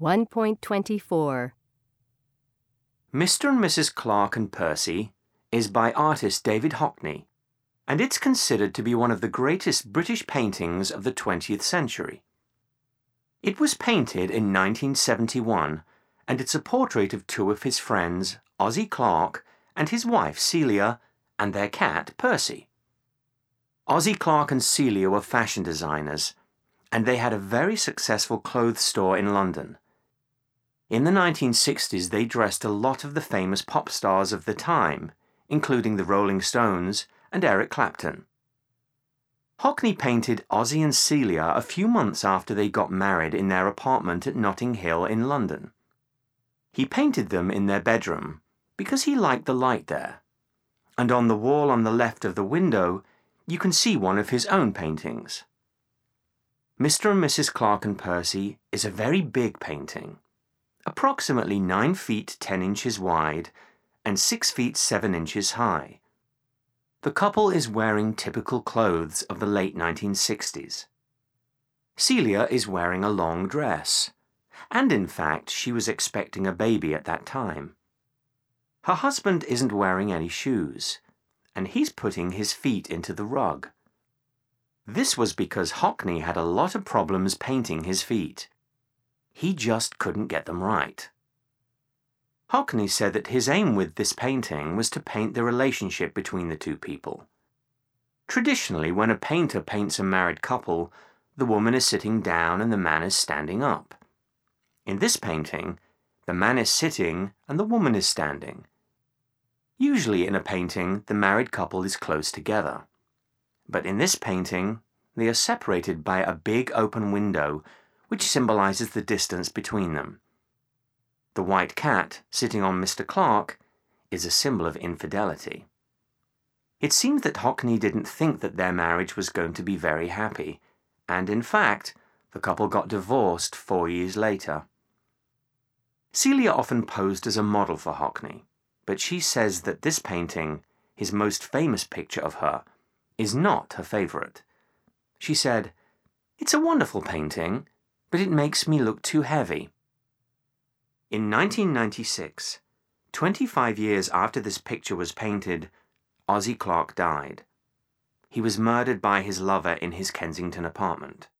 1.24 Mr. and Mrs. Clark and Percy is by artist David Hockney, and it's considered to be one of the greatest British paintings of the 20th century. It was painted in 1971, and it's a portrait of two of his friends, Ozzie Clark and his wife Celia, and their cat Percy. Ozzie Clark and Celia were fashion designers, and they had a very successful clothes store in London. In the 1960s, they dressed a lot of the famous pop stars of the time, including the Rolling Stones and Eric Clapton. Hockney painted Ozzie and Celia a few months after they got married in their apartment at Notting Hill in London. He painted them in their bedroom because he liked the light there. And on the wall on the left of the window, you can see one of his own paintings. Mr. and Mrs. Clark and Percy is a very big painting, approximately 9 feet 10 inches wide and 6 feet 7 inches high. The couple is wearing typical clothes of the late 1960s. Celia is wearing a long dress, and in fact she was expecting a baby at that time. Her husband isn't wearing any shoes, and he's putting his feet into the rug. This was because Hockney had a lot of problems painting his feet. He just couldn't get them right. Hockney said that his aim with this painting was to paint the relationship between the two people. Traditionally, when a painter paints a married couple, the woman is sitting down and the man is standing up. In this painting, the man is sitting and the woman is standing. Usually in a painting, the married couple is close together. But in this painting, they are separated by a big open window, which symbolizes the distance between them. The white cat, sitting on Mr. Clark, is a symbol of infidelity. It seems that Hockney didn't think that their marriage was going to be very happy, and in fact, the couple got divorced 4 years later. Celia often posed as a model for Hockney, but she says that this painting, his most famous picture of her, is not her favorite. She said, "It's a wonderful painting, but it makes me look too heavy." In 1996, 25 years after this picture was painted, Ozzie Clark died. He was murdered by his lover in his Kensington apartment.